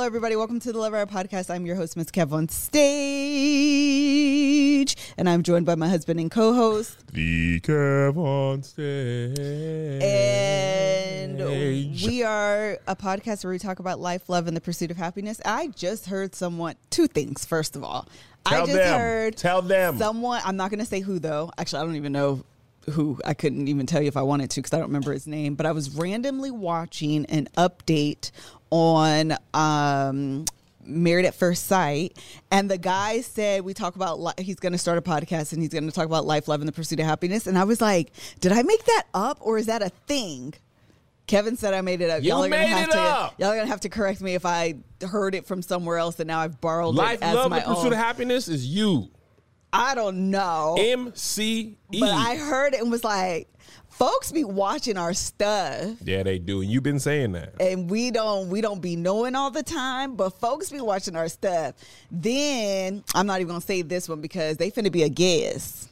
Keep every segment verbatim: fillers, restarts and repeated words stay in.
everybody. Welcome to the Love Hour Podcast. I'm your host, Miss Kev on stage. And I'm joined by my husband and co-host, The Kev on stage. And we are a podcast where we talk about life, love, and the pursuit of happiness. I just heard someone, two things, first of all. Tell I just them. heard Tell them. someone, I'm not going to say who, though. Actually, I don't even know who. I couldn't even tell you if I wanted to because I don't remember his name. But I was randomly watching an update on um, Married at First Sight, and the guy said we talk about li- he's going to start a podcast and he's going to talk about life, love, and the pursuit of happiness. And I was like, did I make that up or is that a thing? Kevin said I made it up. You y'all are made gonna have it to, up. Y'all are gonna have to correct me if I heard it from somewhere else and now I've borrowed Life, it as love, my and pursuit own. of happiness is you. I don't know. M C E. But I heard it and was like, folks be watching our stuff. Yeah, they do. And you've been saying that. And we don't we don't be knowing all the time, but folks be watching our stuff. Then I'm not even gonna say this one because they finna be a guest.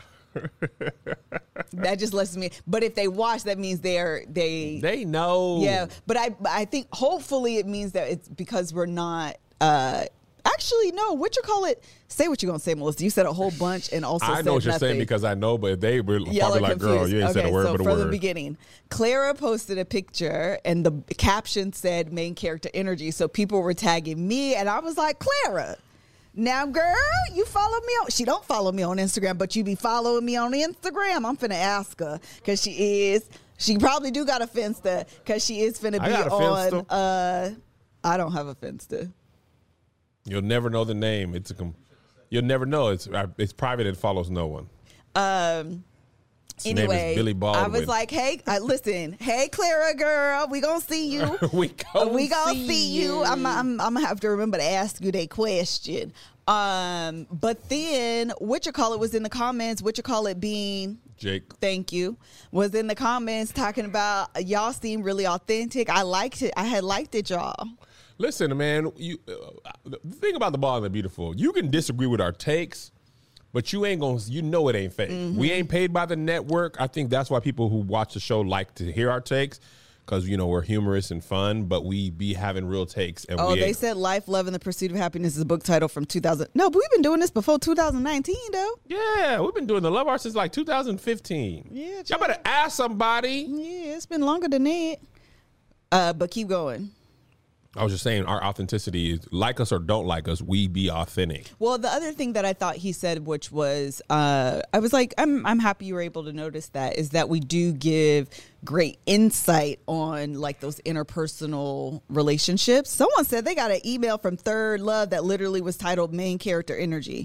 That just lets me. But if they watch, that means they're they They know. yeah. But I I think hopefully it means that it's because we're not. uh Actually, no. What you call it? Say what you're gonna say, Melissa. You said a whole bunch and also I said know what you're nothing. saying because I know, but they were Y'all probably are like, girl, confused. you ain't okay, said a word so but a from word. the beginning, Clara posted a picture and the caption said main character energy. So people were tagging me and I was like, Clara, now girl, you follow me on, she don't follow me on Instagram, but you be following me on Instagram. I'm finna ask her because she is, she probably do got a Finsta because she is finna I be got a on, Finsta. uh, I don't have a Finsta. You'll never know the name. It's a com- You'll never know. It's it's private. It follows no one. Um. His name is Anyway, Billy I Baldwin. was like, "Hey, uh, listen, hey, Clara, girl, we gonna see you. we Uh, gonna, we gonna see, see you. I'm, I'm, I'm gonna have to remember to ask you that question." Um, but then what you call it was in the comments. What you call it being. Jake. Thank you. Was in the comments talking about uh, y'all seem really authentic. I liked it. I had liked it, y'all. Listen, man. You uh, the thing about the Bald and the Beautiful, you can disagree with our takes, but you ain't gonna. You know it ain't fake. Mm-hmm. We ain't paid by the network. I think that's why people who watch the show like to hear our takes, because you know we're humorous and fun, but we be having real takes. And Oh, we they ain't- said "Life, Love, and the Pursuit of Happiness" is a book title from two thousand. No, but we've been doing this before two thousand nineteen, though. yeah, we've been doing the Love Art since like two thousand fifteen. Yeah, y'all child. better ask somebody. Yeah, it's been longer than that. Uh, but keep going. I was just saying, our authenticity is like us or don't like us, we be authentic. Well, the other thing that I thought he said, which was, uh, I was like, I'm, I'm happy you were able to notice that, is that we do give great insight on like those interpersonal relationships. Someone said they got an email from Third Love that literally was titled "Main Character Energy."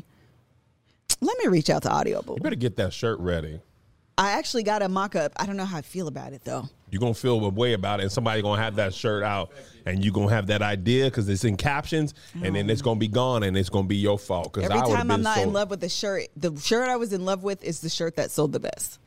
Let me reach out to Audio Boo. You better get that shirt ready. I actually got a mock-up. I don't know how I feel about it though. You're going to feel a way about it, and somebody going to have that shirt out, and you're going to have that idea because it's in captions, and then it's going to be gone, and it's going to be your fault. Because Every I time I'm not so, in love with the shirt, the shirt I was in love with is the shirt that sold the best.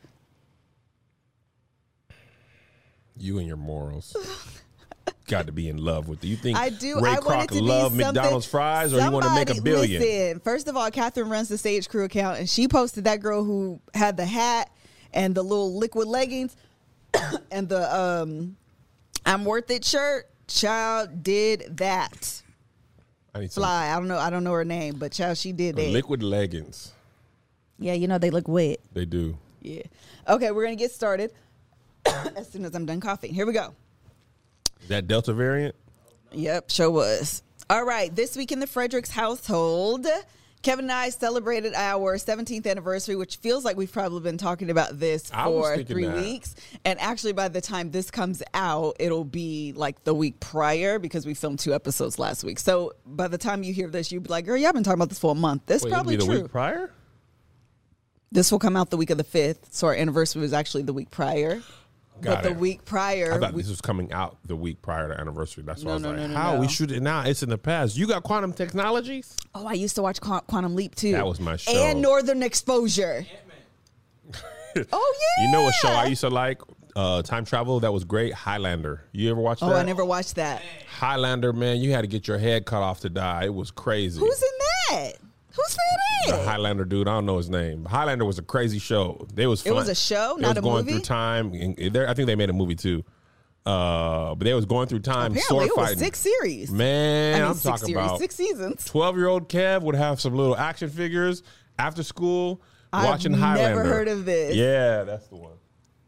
You and your morals. Got to be in love with it. You think I do. Ray I want Kroc it to love be something- McDonald's fries, or you want to make a somebody- billion? Listen, first of all, Catherine runs the Stage Crew account, and she posted that girl who had the hat and the little liquid leggings and the um, "I'm Worth It" shirt. Child did that. I need some Fly. I don't know. I don't know her name, but child, she did that. liquid leggings. Yeah, you know they look wet. They do. Yeah. Okay, we're gonna get started as soon as I'm done coughing. Here we go. Is that Delta variant? Yep, sure was. All right, this week in the Fredericks household, Kevin and I celebrated our seventeenth anniversary, which feels like we've probably been talking about this I was for thinking three that. weeks. And actually, by the time this comes out, it'll be like the week prior because we filmed two episodes last week. So by the time you hear this, you'll be like, girl, y'all been talking about this for a month. That's Wait, it'll probably be the true. week prior? This will come out the week of the fifth. So our anniversary was actually the week prior. Got but the it. week prior, I thought we- this was coming out the week prior to anniversary. That's why No, I was no, like, no, no, how? no. We shoot it now. It's in the past. You got Quantum Technologies? oh, I used to watch Qu- Quantum Leap too. That was my show. And Northern Exposure. Oh yeah. You know what show I used to like? Uh, time travel that was great? Highlander. You ever watch Oh, that? I never watched that. Highlander, man, you had to get your head cut off to die. It was crazy. Who's in that? Who's the in it? Highlander dude? I don't know his name. Highlander was a crazy show. They was It fun. was a show, They not was a going movie? through time. And there- I think they made a movie too. Uh, but they was going through time, Apparently, sword it was fighting. six series. Man, I mean, I'm six talking series, about six seasons. twelve-year-old Kev would have some little action figures after school watching I've Highlander. never heard of this. Yeah, that's the one.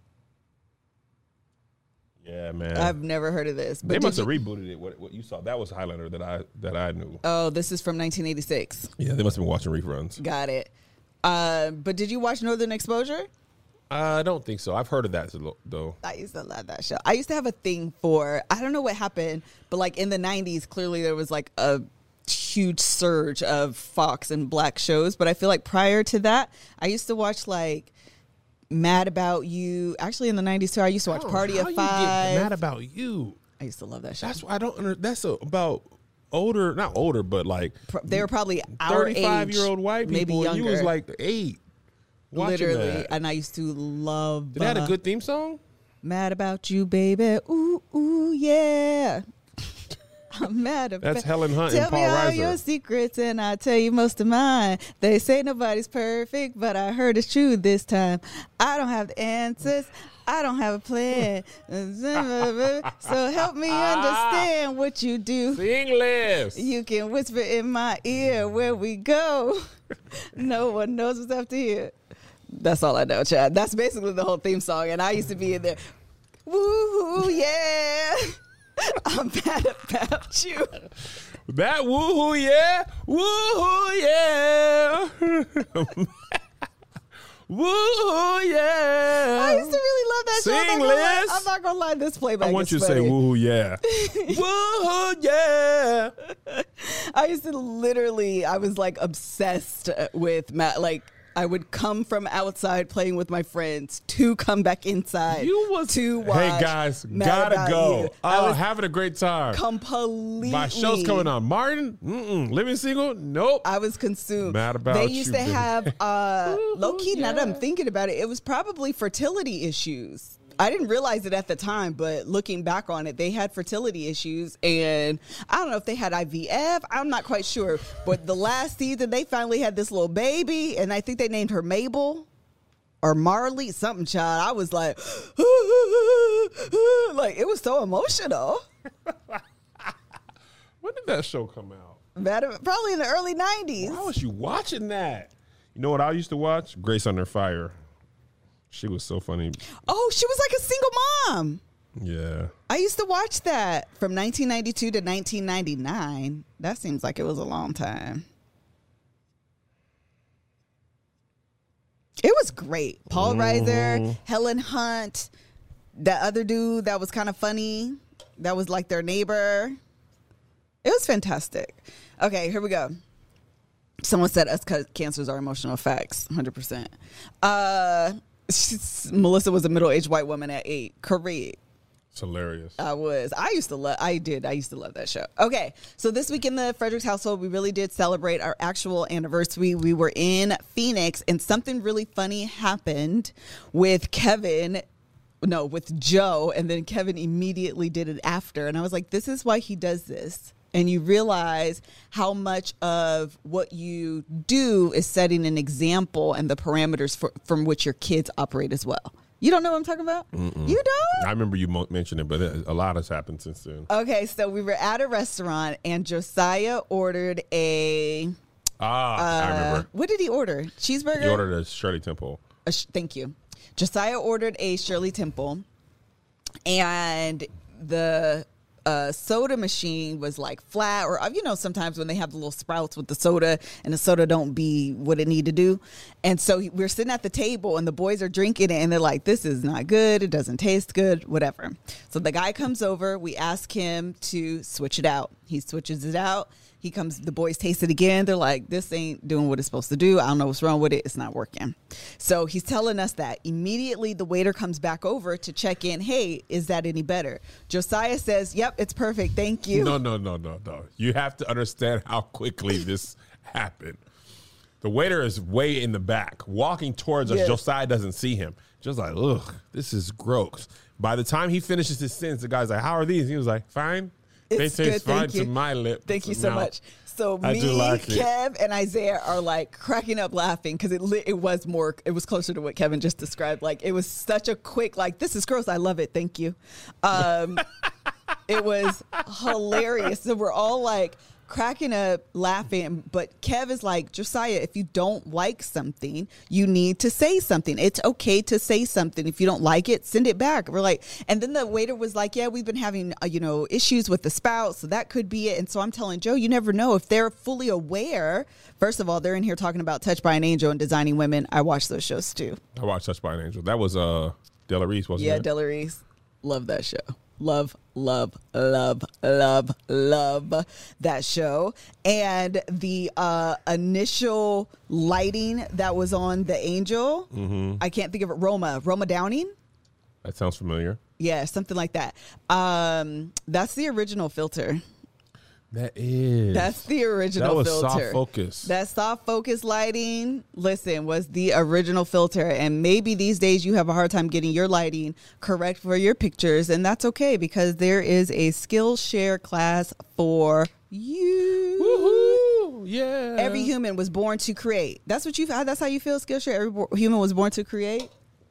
Yeah, man. I've never heard of this. But They must did have you- rebooted it. What, what you saw, that was Highlander that I that I knew. Oh, this is from nineteen eighty-six. Yeah, they must have been watching reruns. Got it. Uh, but did you watch Northern Exposure? I don't think so. I've heard of that though. I used to love that show. I used to have a thing for, I don't know what happened, but like in the nineties, clearly there was like a huge surge of Fox and black shows. But I feel like prior to that, I used to watch like Mad About You. Actually, in the nineties too, I used to watch Oh, Party how of you Five. get Mad About You. I used to love that show. That's why I don't. Under, that's a, about older, not older, but like Pro- they were probably our age, thirty-five year old white people. maybe and younger. you was like eight. Watching Literally, that. and I used to love. Did they have uh, a good theme song? Mad About You, baby. Ooh, ooh, yeah. I'm mad about. That's Helen Hunt Tell and Paul me all Reiser. your secrets, and I tell you most of mine. They say nobody's perfect, but I heard it's true this time. I don't have the answers. I don't have a plan. So help me understand what you do. Sing list. You can whisper in my ear where we go. No one knows what's after here. That's all I know, Chad. That's basically the whole theme song, and I used to be in there. Woo, yeah. I'm mad about you. That woohoo yeah, woohoo yeah, woohoo yeah. I used to really love that show. I'm Sing not gonna lie- list. I'm not gonna lie. This playback. I want is you to say funny. woohoo yeah, woohoo yeah. I used to literally. I was like obsessed with Matt. Like I would come from outside playing with my friends to come back inside. You was to watch. Hey guys, Mad gotta About go. You. I Oh, was having a great time. completely. My show's coming on. Martin, mm-mm. Living Single, nope. I was consumed. Mad About They used You, to baby. have uh, low key. Now that I'm yeah. thinking about it, it was probably fertility issues. I didn't realize it at the time, but looking back on it, they had fertility issues, and I don't know if they had I V F. I'm not quite sure. But the last season, they finally had this little baby, and I think they named her Mabel or Marley, something. Child, I was like, like it was so emotional. When did that show come out? That- Probably in the early nineties. Why was you watching that? You know what I used to watch? Grace Under Fire. She was so funny. Oh, she was like a single mom. Yeah. I used to watch that from nineteen ninety-two to nineteen ninety-nine. That seems like it was a long time. It was great. Paul Reiser, Helen Hunt, that other dude that was kind of funny, that was like their neighbor. It was fantastic. Okay, here we go. Someone said us ca- cancers are emotional facts, one hundred percent. Uh, Melissa was a middle-aged white woman at eight. Correct. It's hilarious. I was. I used to love. I did. I used to love that show. Okay, so this week in the Fredericks household, we really did celebrate our actual anniversary. We were in Phoenix, and something really funny happened with Kevin. No, with Joe, and then Kevin immediately did it after, and I was like, "This is why he does this." And you realize how much of what you do is setting an example and the parameters for, from which your kids operate as well. You don't know what I'm talking about? Mm-mm. You don't? I remember you mo- mentioned it, but it, a lot has happened since then. Okay, so we were at a restaurant and Josiah ordered a. Ah, I Uh, remember. what did he order? Cheeseburger? You ordered a Shirley Temple. A sh- thank you. Josiah ordered a Shirley Temple, and the uh, soda machine was like flat, or you know, sometimes when they have the little sprouts with the soda, and the soda don't be what it need to do. And so he, we're sitting at the table, and the boys are drinking it, and they're like, "This is not good. It doesn't taste good. Whatever." So the guy comes over. We ask him to switch it out. He switches it out. He comes, the boys taste it again. They're like, this ain't doing what it's supposed to do. I don't know what's wrong with it. It's not working. So he's telling us that. Immediately, the waiter comes back over to check in. Hey, is that any better? Josiah says, yep, it's perfect. Thank you. No, no, no, no, no. You have to understand how quickly this happened. The waiter is way in the back, walking towards us. Yes. Josiah doesn't see him. Just like, ugh, this is gross. By the time he finishes his sentence, the guy's like, how are these? He was like, fine. They It's taste good, fine thank to you. my lips. Thank you so Now, much. So I me, do like it. Kev, and Isaiah are like cracking up laughing because it li- it was more it was closer to what Kevin just described. Like it was such a quick like this is gross. I love it. Thank you. Um, it was hilarious. So we're all like cracking up laughing, but Kev is like, Josiah, if you don't like something, you need to say something. It's okay to say something. If you don't like it, send it back. We're like, and then the waiter was like, yeah, we've been having uh, you know issues with the spout, so that could be it. And so I'm telling Joe, you never know if they're fully aware. First of all, they're in here talking about Touched by an Angel and Designing Women. I watch those shows too. I watched Touched by an Angel. That was uh Della Reese, wasn't Yeah, it? Della Reese. Love that show. Love, love, love, love, love that show. And the uh, initial lighting that was on the Angel, Mm-hmm. I can't think of it, Roma, Roma Downing? That sounds familiar. Yeah, something like that. Um, that's the original filter. That is. That's the original That was filter. soft focus. That soft focus lighting, listen, was the original filter. And maybe these days you have a hard time getting your lighting correct for your pictures. And that's okay because there is a Skillshare class for you. Woohoo! Yeah. Every human was born to create. That's what you. That's how you feel, Skillshare. Every bo- human was born to create.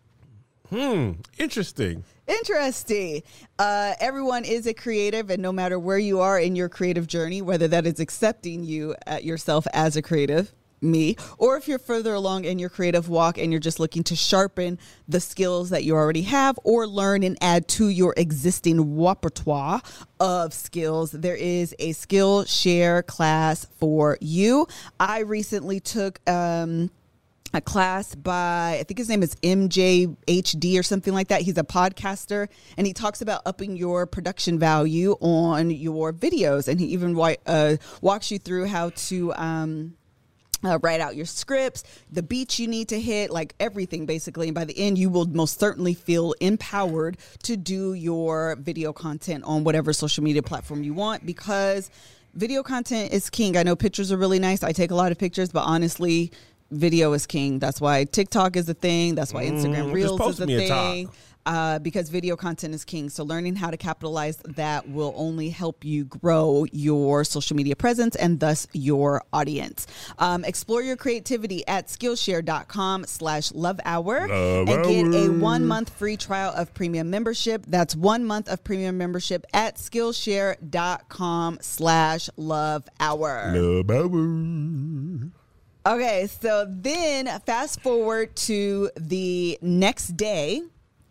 Hmm. Interesting. Interesting. Uh, everyone is a creative, and no matter where you are in your creative journey, whether that is accepting you at yourself as a creative, me, or if you're further along in your creative walk and you're just looking to sharpen the skills that you already have or learn and add to your existing repertoire of skills, there is a Skillshare class for you. I recently took um a class by, I think his name is M J H D or something like that. He's a podcaster, and he talks about upping your production value on your videos. And he even wi- uh, walks you through how to um, uh, write out your scripts, the beats you need to hit, like everything basically. And by the end, you will most certainly feel empowered to do your video content on whatever social media platform you want, because video content is king. I know pictures are really nice. I take a lot of pictures, but honestly, video is king. That's why TikTok is a thing. That's why Instagram Mm, Reels just is post a me a thing. top. Uh, because video content is king. So learning how to capitalize that will only help you grow your social media presence and thus your audience. Um, explore your creativity at Skillshare.com slash love hour Love and get a hour. one month free trial of premium membership. That's one month of premium membership at Skillshare.com slash love hour. Love hour. Okay, so then fast forward to the next day,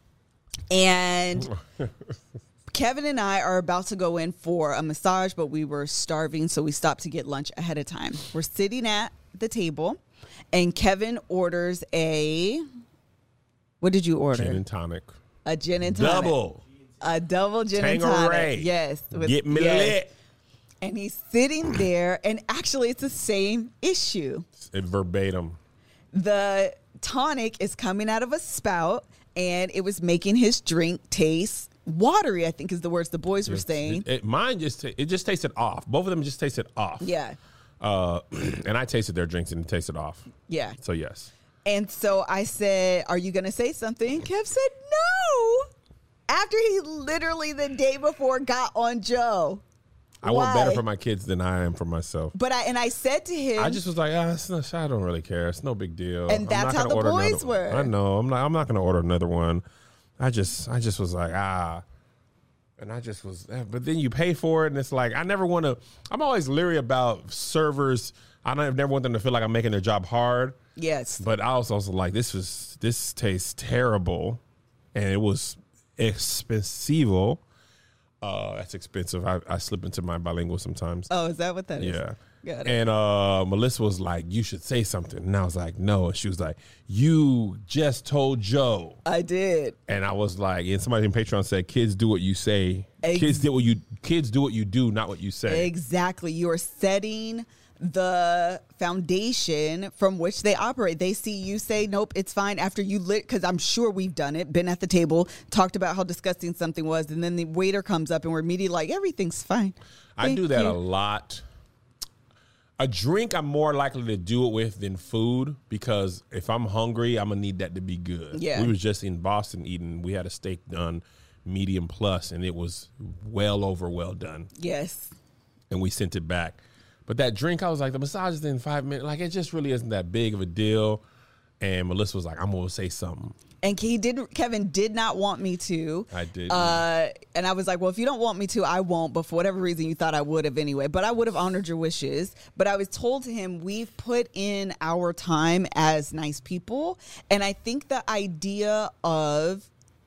and Kevin and I are about to go in for a massage, but we were starving, so we stopped to get lunch ahead of time. We're sitting at the table, and Kevin orders a, what did you order? Gin and tonic. A gin and tonic. Double. A double gin and Tangeray. tonic. Yes. with- Get me yes. lit. And he's sitting there, and actually it's the same issue. It verbatim. The tonic is coming out of a spout, and it was making his drink taste watery, I think is the words the boys were saying. It, it- mine just ta- it just tasted off. Both of them just tasted off. Yeah. Uh, and I tasted their drinks and it tasted off. Yeah. So yes. And so I said, are you going to say something? Kev said, no. After he literally the day before got on Joe. I want better Why? for my kids than I am for myself. But I, and I said to him, I just was like, ah, it's no, I don't really care. It's no big deal. And I'm that's not how gonna the order boys another- were. I know. I'm not. I'm not going to order another one. I just, I just was like, ah, and I just was. eh, But then you pay for it, and it's like I never want to. I'm always leery about servers. I don't, I've never want them to feel like I'm making their job hard. yes. But I was also like, this was this tastes terrible, and it was expensivo. Uh, that's expensive. I, I slip into my bilingual sometimes. Oh, is that what that is? Yeah. Got it. And uh, Melissa was like, you should say something. And I was like, no. And she was like, you just told Joe. I did. And I was like, and somebody in Patreon said, kids do what you say. Ex- kids do what you kids do what you do, not what you say. Exactly. You are setting the foundation from which they operate. They see you say, nope, it's fine after you lit, because I'm sure we've done it, been at the table, talked about how disgusting something was, and then the waiter comes up and we're immediately like, everything's fine. I Thank do that you. a lot. A drink I'm more likely to do it with than food, because if I'm hungry, I'm gonna need that to be good. Yeah. We was just in Boston eating. We had a steak done. medium plus, and it was well over well done. Yes. And we sent it back. But that drink, I was like, the massage is in five minutes. Like, it just really isn't that big of a deal. And Melissa was like, I'm going to say something. And he did. Kevin did not want me to. I did. Uh, and I was like, well, if you don't want me to, I won't. But for whatever reason, you thought I would have anyway. But I would have honored your wishes. But I was told to him, we've put in our time as nice people. And I think the idea of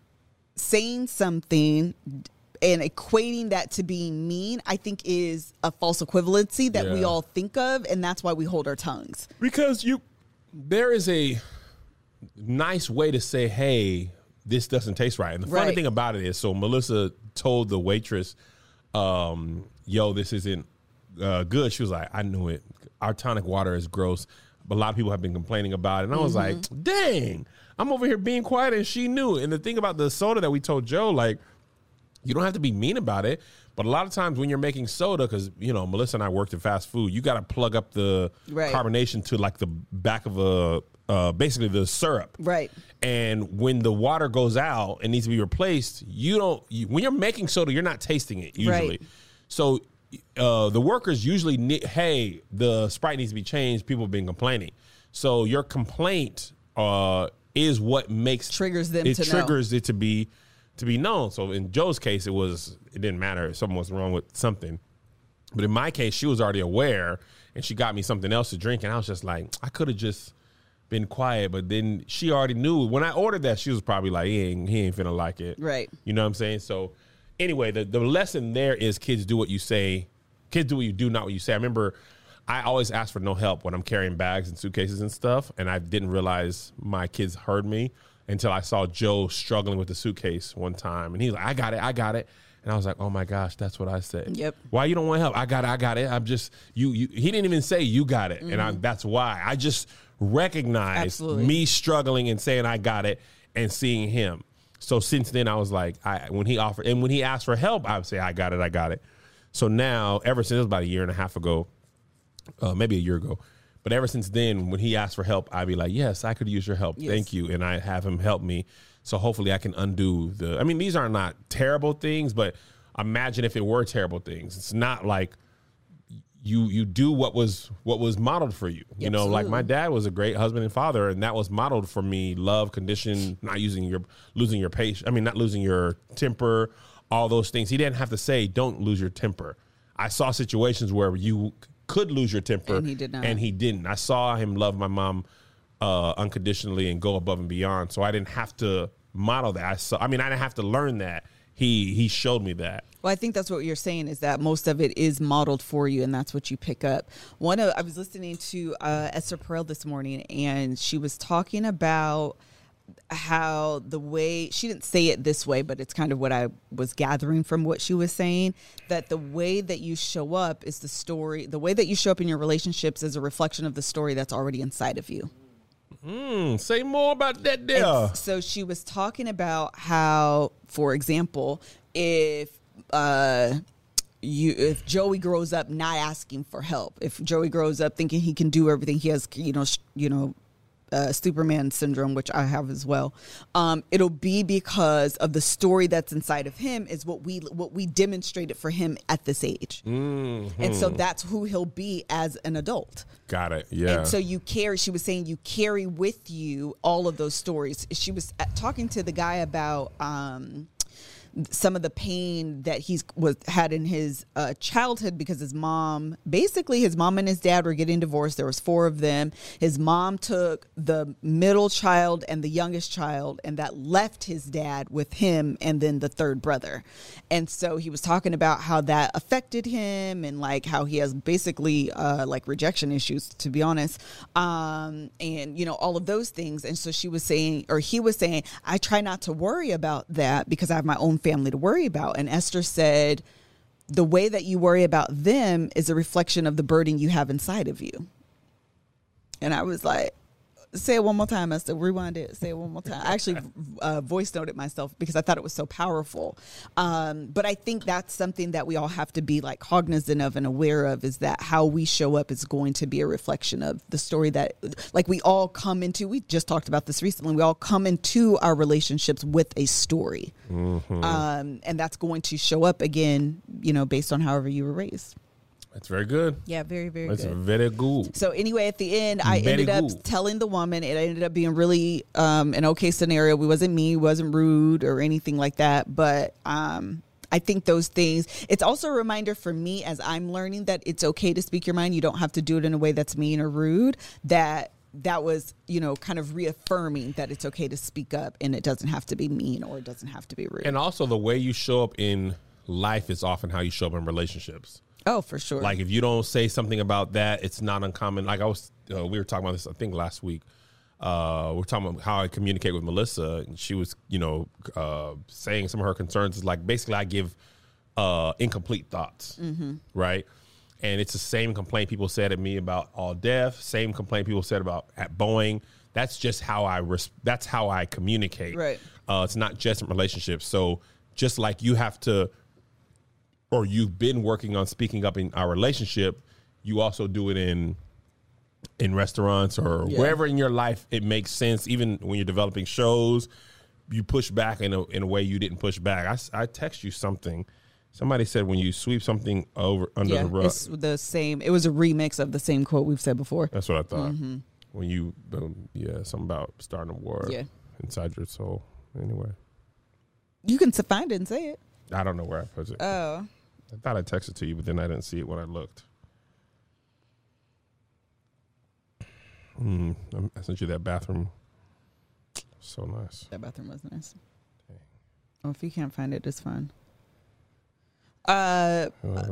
saying something and equating that to being mean, I think is a false equivalency that Yeah. we all think of. And that's why we hold our tongues. Because you, there is a nice way to say, hey, this doesn't taste right. And the funny Right. thing about it is, so Melissa told the waitress, um, yo, this isn't uh, good. She was like, I knew it. Our tonic water is gross. But a lot of people have been complaining about it. And I was like, dang, I'm over here being quiet and she knew. And the thing about the soda that we told Joe, like, you don't have to be mean about it. But a lot of times when you're making soda, because, you know, Melissa and I worked in fast food, you got to plug up the Right. carbonation to like the back of a, uh, basically the syrup. Right. And when the water goes out and needs to be replaced, you don't, you, when you're making soda, you're not tasting it usually. Right. So uh, the workers usually need, hey, the Sprite needs to be changed. People have been complaining. So your complaint uh, is what makes Triggers them it to know. triggers it to be to be known. So in Joe's case, it was it didn't matter if something was wrong with something. But in my case, she was already aware and she got me something else to drink. And I was just like, I could have just been quiet. But then she already knew. When I ordered that, she was probably like, he ain't, he ain't finna like it. Right. You know what I'm saying? So anyway, the, the lesson there is kids do what you say. Kids do what you do, not what you say. I remember I always ask for no help when I'm carrying bags and suitcases and stuff. And I didn't realize my kids heard me until I saw Joe struggling with the suitcase one time. And he's like, I got it, I got it. And I was like, oh my gosh, that's what I said. Yep. Why you don't want help? I got it, I got it. I'm just, you, you he didn't even say you got it. Mm-hmm. And I, that's why. I just recognized Absolutely. me struggling and saying I got it and seeing him. So since then I was like, I when he offered, and when he asked for help, I would say, I got it, I got it. So now, ever since, it was about a year and a half ago, uh, maybe a year ago, but ever since then, when he asked for help, I'd be like, yes, I could use your help. Yes. Thank you. And I have him help me. So hopefully I can undo the, I mean, these are not terrible things, but imagine if it were terrible things. It's not like you you do what was what was modeled for you. You know, like my dad was a great husband and father, and that was modeled for me. Love, condition, not using your, losing your patience. I mean, not losing your temper, all those things. He didn't have to say, don't lose your temper. I saw situations where you could lose your temper, And he did not. and he didn't. I saw him love my mom uh, unconditionally and go above and beyond. So I didn't have to model that. I saw. I mean, I didn't have to learn that. He he showed me that. Well, I think that's what you're saying is that most of it is modeled for you, and that's what you pick up. One of I was listening to uh, Esther Perel this morning, and she was talking about how the way she didn't say it this way, but it's kind of what I was gathering from what she was saying, that the way that you show up is the story. The way that you show up in your relationships is a reflection of the story that's already inside of you. Mm, say more about that there. And so she was talking about how, for example, if uh, you if Joey grows up not asking for help, if Joey grows up thinking he can do everything, he has you know sh- you know uh, Superman syndrome, which I have as well. Um, it'll be because of the story that's inside of him is what we what we demonstrated for him at this age, Mm-hmm. and so that's who he'll be as an adult. Got it. Yeah. And so you carry, she was saying you carry with you all of those stories. She was talking to the guy about um, some of the pain that he's was had in his uh, childhood because his mom, basically his mom and his dad were getting divorced. There was four of them. His mom took the middle child and the youngest child, and that left his dad with him and then the third brother. And so he was talking about how that affected him and like how he has basically uh, like rejection issues, to be honest. Um, and, you know, all of those things. And so she was saying, or he was saying, I try not to worry about that because I have my own family to worry about. And Esther said, the way that you worry about them is a reflection of the burden you have inside of you. And I was like, Say it one more time, Esther. Rewind it. Say it one more time. I actually uh, voice noted myself because I thought it was so powerful. Um, but I think that's something that we all have to be like cognizant of and aware of, is that how we show up is going to be a reflection of the story that, like, we all come into. We just talked about this recently. We all come into our relationships with a story. Mm-hmm. Um, and that's going to show up again, you know, based on however you were raised. That's very good. Yeah, very, very That's good. That's very good. So anyway, at the end, I very ended up good. telling the woman. It ended up being really um, an okay scenario. We wasn't mean, wasn't rude or anything like that. But um, I think those things, it's also a reminder for me as I'm learning that it's okay to speak your mind. You don't have to do it in a way that's mean or rude. That that was, you know, kind of reaffirming that it's okay to speak up and it doesn't have to be mean or it doesn't have to be rude. And also the way you show up in life is often how you show up in relationships. Oh, for sure. Like if you don't say something about that, it's not uncommon. Like I was, uh, we were talking about this, I think last week. Uh, we're talking about how I communicate with Melissa, and she was, you know, uh, saying some of her concerns is like basically I give uh, incomplete thoughts, mm-hmm. right? And it's the same complaint people said at me about All Deaf, same complaint people said about at Boeing. That's just how I res- that's how I communicate. Right. Uh, it's not just in relationships. So just like you have to. Or you've been working on speaking up in our relationship, you also do it in in restaurants or yeah. wherever in your life it makes sense. Even when you're developing shows, you push back in a in a way you didn't push back. I, I text you something. Somebody said when you sweep something over under yeah, the rug. It's the same. It was a remix of the same quote we've said before. That's what I thought. Mm-hmm. When you, um, yeah, something about starting a war yeah. inside your soul. Anyway. You can find it and say it. I don't know where I put it. Oh. I thought I texted to you, but then I didn't see it when I looked. Mm, I sent you that bathroom. So nice. That bathroom was nice. Dang. Well, if you can't find it, it's fine. Uh,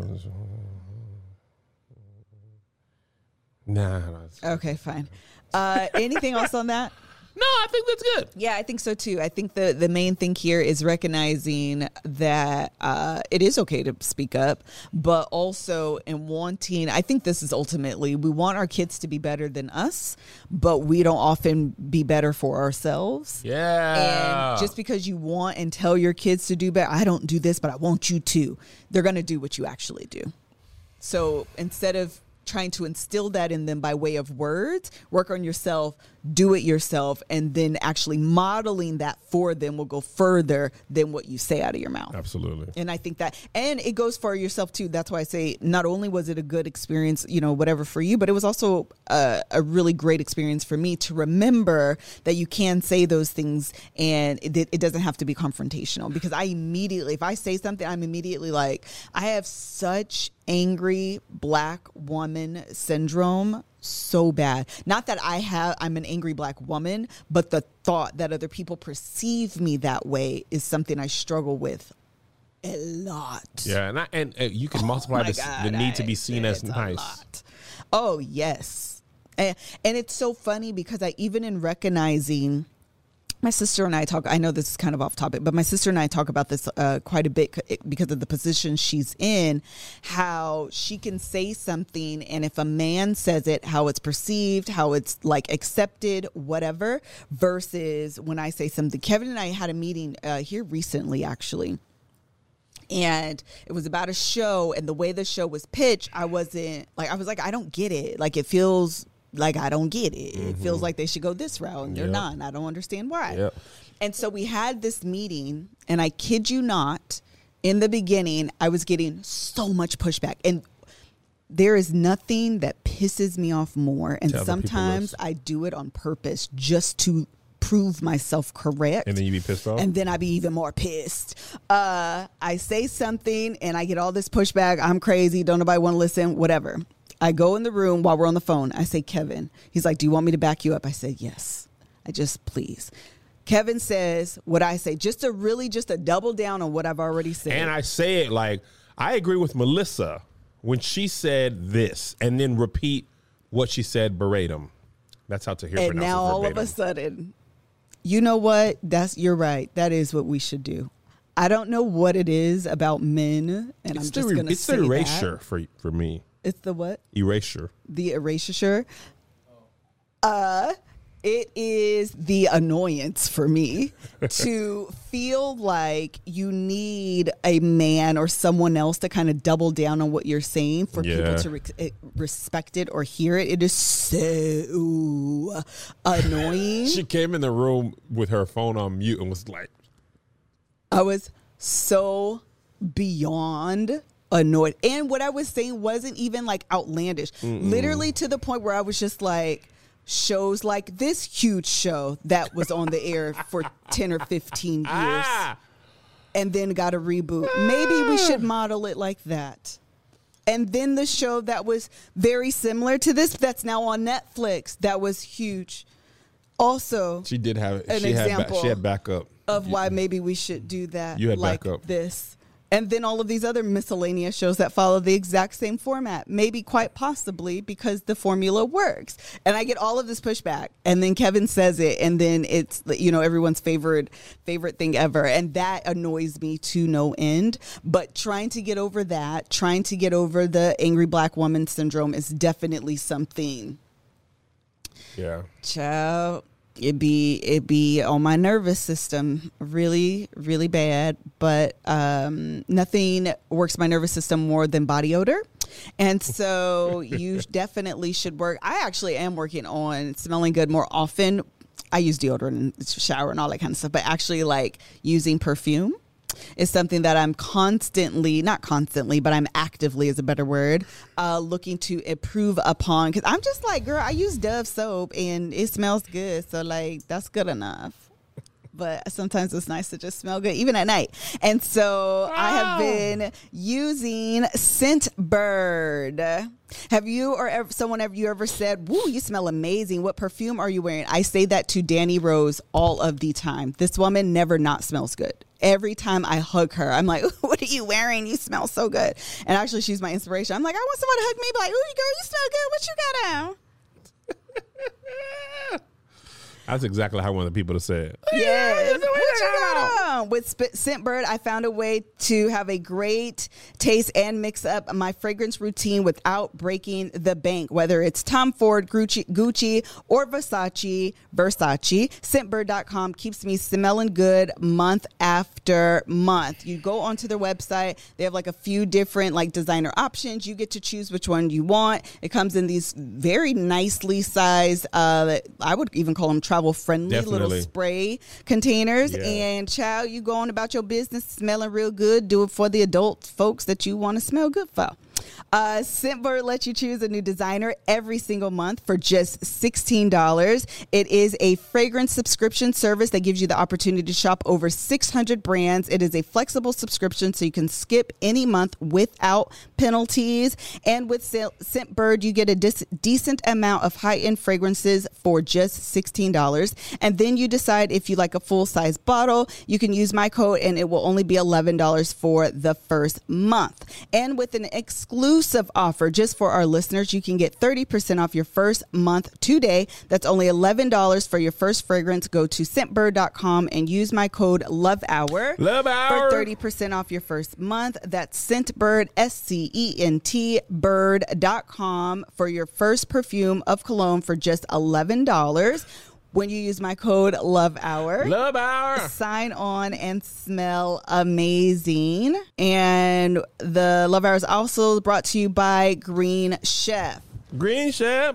nah. nah okay, fine. Uh, anything else on that? No, I think that's good. Yeah, I think so too. I think the, the main thing here is recognizing that uh, it is okay to speak up, but also in wanting, I think this is ultimately, we want our kids to be better than us, but we don't often be better for ourselves. Yeah. And just because you want and tell your kids to do better, I don't do this, but I want you to, they're going to do what you actually do. So instead of trying to instill that in them by way of words, work on yourself, do it yourself, and then actually modeling that for them will go further than what you say out of your mouth. Absolutely. And I think that, and it goes for yourself too. That's why I say not only was it a good experience, you know, whatever for you, but it was also a, a really great experience for me to remember that you can say those things and it, it doesn't have to be confrontational, because I immediately, if I say something, I'm immediately like, I have such angry black woman syndrome so bad. Not that I have, I'm an angry black woman, but the thought that other people perceive me that way is something I struggle with a lot. Yeah, and I, and uh, you can multiply oh this, God, the need I, to be seen as nice. Lot. Oh, yes. And, and it's so funny because I, even in recognizing, my sister and I talk, I know this is kind of off topic, but my sister and I talk about this uh, quite a bit because of the position she's in, how she can say something, and if a man says it, how it's perceived, how it's like accepted, whatever, versus when I say something. Kevin and I had a meeting uh, here recently, actually. And it was about a show, and the way the show was pitched, I wasn't like, I was like, I don't get it. Like, it feels like I don't get it. Mm-hmm. It feels like they should go this route, and they're yep. not. And I don't understand why. Yep. And so we had this meeting, and I kid you not, in the beginning, I was getting so much pushback. And there is nothing that pisses me off more. And Tell sometimes I do it on purpose just to prove myself correct. And then you be pissed off? And then I be even more pissed. Uh, I say something, and I get all this pushback. I'm crazy. Don't nobody want to listen, whatever. I go in the room while we're on the phone. I say, Kevin. He's like, do you want me to back you up? I said, yes. I just, please. Kevin says what I say, just to really just to double down on what I've already said. And I say it like, I agree with Melissa when she said this, and then repeat what she said verbatim. That's how Tahir pronounces And now all verbatim. of a sudden, you know what? That's you're right. That is what we should do. I don't know what it is about men, and it's I'm just the, going to say say the erasure that. for for me. It's the what? Erasure. The erasure. Uh, It is the annoyance for me to feel like you need a man or someone else to kind of double down on what you're saying for Yeah. people to re- respect it or hear it. It is so annoying. She came in the room with her phone on mute and was like, I was so beyond annoyed. And what I was saying wasn't even like outlandish. Mm-mm. Literally to the point where I was just like, shows like this huge show that was on the air for ten or fifteen years ah! and then got a reboot. Maybe we should model it like that. And then the show that was very similar to this that's now on Netflix that was huge. Also, she did have an she example had ba- she had backup of why maybe we should do that. You had like backup. This. And then all of these other miscellaneous shows that follow the exact same format, maybe quite possibly because the formula works. And I get all of this pushback, and then Kevin says it, and then it's, you know, everyone's favorite favorite thing ever, and that annoys me to no end. But trying to get over that, trying to get over the angry black woman syndrome is definitely something. Yeah, Child. It be it be on my nervous system really, really bad, but um, nothing works my nervous system more than body odor. And so you definitely should work. I actually am working on smelling good more often. I use deodorant and shower and all that kind of stuff, but actually like using perfume is something that I'm constantly, not constantly, but I'm actively is a better word, uh, looking to improve upon. Because I'm just like, girl, I use Dove soap and it smells good. So, like, that's good enough. But sometimes it's nice to just smell good, even at night. And so oh. I have been using Scentbird. Have you or ever, someone ever you ever said, woo, you smell amazing. What perfume are you wearing? I say that to Danny Rose all of the time. This woman never not smells good. Every time I hug her, I'm like, what are you wearing? You smell so good. And actually, she's my inspiration. I'm like, I want someone to hug me. Be like, ooh, girl, you smell good. What you got on? That's exactly how I want the people to say it. Yes. What you got on? With Scentbird, I found a way to have a great taste and mix up my fragrance routine without breaking the bank. Whether it's Tom Ford, Gucci, Gucci or Versace, Versace, Scentbird dot com keeps me smelling good month after month. You go onto their website. They have like a few different like designer options. You get to choose which one you want. It comes in these very nicely sized, uh, I would even call them travel friendly little spray containers. Yeah. And child, you go on about your business smelling real good. Do it for the adult folks that you want to smell good for. Uh, Scentbird lets you choose a new designer every single month for just sixteen dollars. It is a fragrance subscription service that gives you the opportunity to shop over six hundred brands. It is a flexible subscription, so you can skip any month without penalties. And with Scentbird, you get a dis- decent amount of high-end fragrances for just sixteen dollars. And then you decide if you like a full-size bottle. You can use my code, and it will only be eleven dollars for the first month. And with an exclusive offer just for our listeners, you can get thirty percent off your first month today. That's only eleven dollars for your first fragrance. Go to Scentbird dot com and use my code LOVEHOUR Love Hour for thirty percent off your first month. That's Scentbird, S C E N T, bird dot com for your first perfume of cologne for just eleven dollars. When you use my code Love Hour, Love Hour, sign on and smell amazing. And the Love Hour is also brought to you by Green Chef. Green Chef.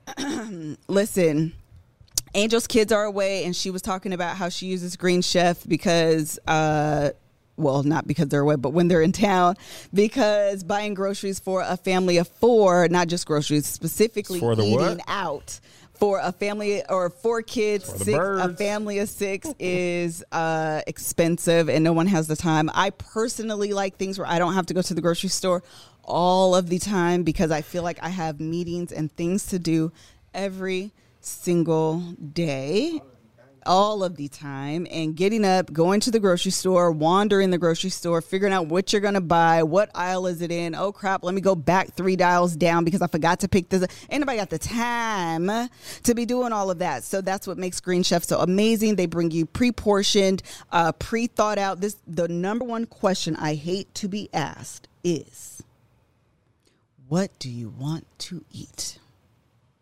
Listen, Angel's kids are away, and she was talking about how she uses Green Chef because, uh, well, not because they're away, but when they're in town, because buying groceries for a family of four, not just groceries, specifically for the eating what? out. For a family or four kids, For the six, birds. a family of six is uh, expensive and no one has the time. I personally like things where I don't have to go to the grocery store all of the time because I feel like I have meetings and things to do every single day. All of the time, and getting up, going to the grocery store, wandering the grocery store, figuring out what you're going to buy, what aisle is it in. Oh, crap, let me go back three dials down because I forgot to pick this. Ain't nobody got the time to be doing all of that. So that's what makes Green Chef so amazing. They bring you pre-portioned, uh, pre-thought out. This the number one question I hate to be asked is, what do you want to eat?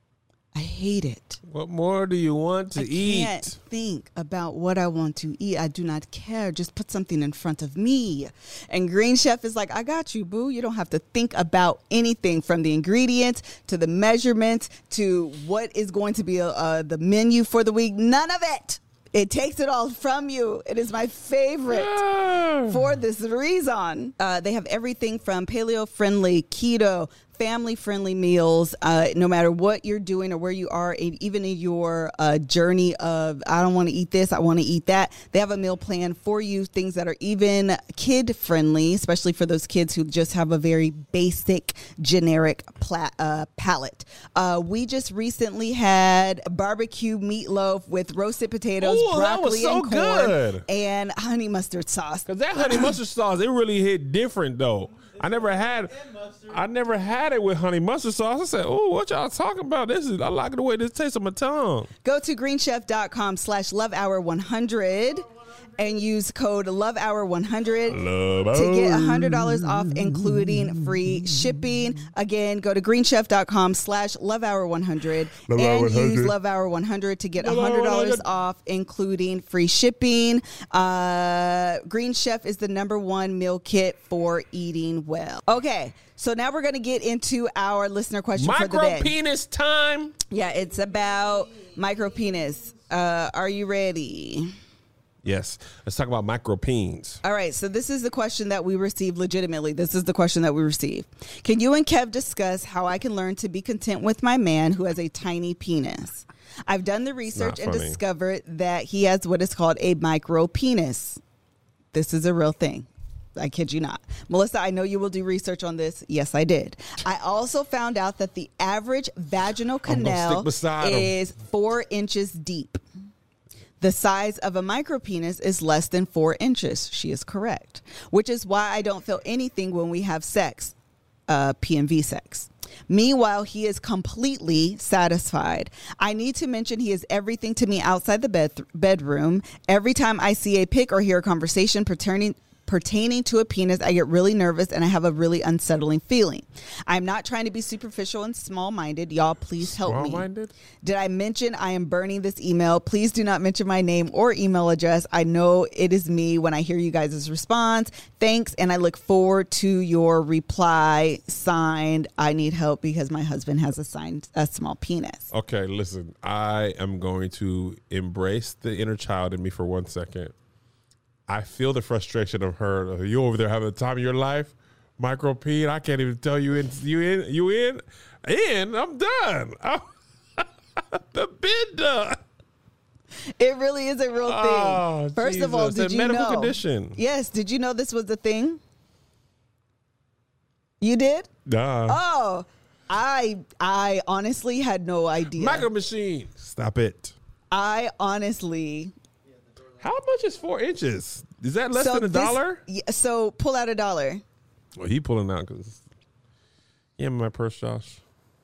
I hate it. What more do you want to I eat? can't think about what I want to eat. I do not care. Just put something in front of me. And Green Chef is like, I got you, boo. You don't have to think about anything from the ingredients to the measurements to what is going to be uh, the menu for the week. None of it. It takes it all from you. It is my favorite Ah. for this reason. Uh, they have everything from paleo-friendly, keto, family-friendly meals, uh, no matter what you're doing or where you are, even in your uh, journey of, I don't want to eat this, I want to eat that. They have a meal plan for you, things that are even kid-friendly, especially for those kids who just have a very basic, generic pla- uh, palate. Uh, we just recently had barbecue meatloaf with roasted potatoes, Ooh, that was broccoli, so and corn, good. and honey mustard sauce. Cause that honey mustard sauce, it really hit different though. I never had, I never had it with honey mustard sauce. I said, "Oh, what y'all talking about? This is I like the way this tastes on my tongue." Go to greenchef.com slash love hour one hundred and use code love hour one hundred Love to get one hundred dollars off, including free shipping. Again, go to greenchef.com slash love hour one hundred Love Hour and one hundred. use love hour one hundred to get Love Hour one hundred dollars one hundred. off, including free shipping. Uh, Green Chef is the number one meal kit for eating well. Okay, so now we're going to get into our listener question for the Micro day. penis time. Yeah, it's about micro penis. Uh, are you ready? Yes, let's talk about micro peens. All right, so this is the question that we received legitimately. This is the question that we received. Can you and Kev discuss how I can learn to be content with my man who has a tiny penis? I've done the research Not and funny. discovered that he has what is called a micro penis. This is a real thing. I kid you not. Melissa, I know you will do research on this. Yes, I did. I also found out that the average vaginal I'm gonna stick canal beside him. is four inches deep. The size of a micropenis is less than four inches. She is correct, which is why I don't feel anything when we have sex, uh, P M V sex. Meanwhile, he is completely satisfied. I need to mention he is everything to me outside the bed bedroom. Every time I see a pic or hear a conversation pertaining pertaining to a penis, I get really nervous and I have a really unsettling feeling. I'm not trying to be superficial and small-minded. Y'all, please help me. Small-minded? Did I mention I am burning this email? Please do not mention my name or email address. I know it is me when I hear you guys' response. Thanks, and I look forward to your reply. Signed, I need help because my husband has a, signed, a small penis. Okay, listen, I am going to embrace the inner child in me for one second. I feel the frustration of her. You over there having the time of your life, micro peen. I can't even tell you in. You in? You in? In? I'm done. I'm the been done. It really is a real thing. Oh, First of all, Jesus. did A you medical know? condition. Yes. Did you know this was a thing? You did? Nah. Oh, I I honestly had no idea. Micro machine. Stop it. I honestly. How much is four inches? Is that less so than a this- dollar? Yeah, so pull out a dollar. Well, he pulling out because yeah, in my purse, Josh.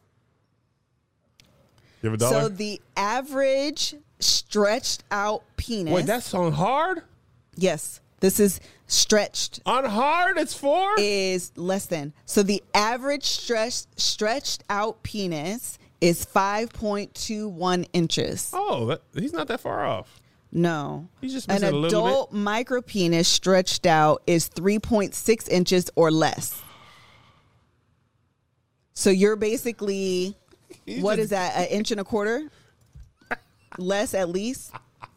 You have a dollar? So the average stretched out penis. Wait, that's on hard? yes. This is stretched. On hard, it's four? Is less than. So the average stretched stretched out penis is five point two one inches. Oh, that, he's not that far off. No. He's just An missing a little adult micropenis stretched out is three point six inches or less. So you're basically, He's what just- is that, an inch and a quarter? Less at least?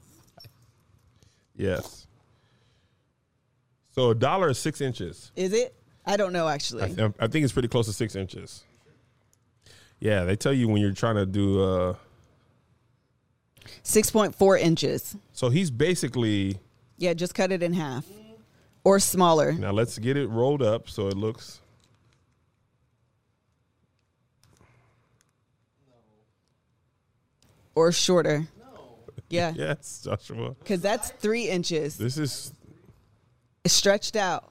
Yes. So a dollar is six inches. Is it? I don't know, actually. I, th- I think it's pretty close to six inches. Yeah, they tell you when you're trying to do. Uh, six point four inches. so he's basically. Yeah, just cut it in half. Or smaller. Now let's get it rolled up so it looks. Or shorter. Yeah. Yes, Joshua. Because that's three inches. This is. It's stretched out.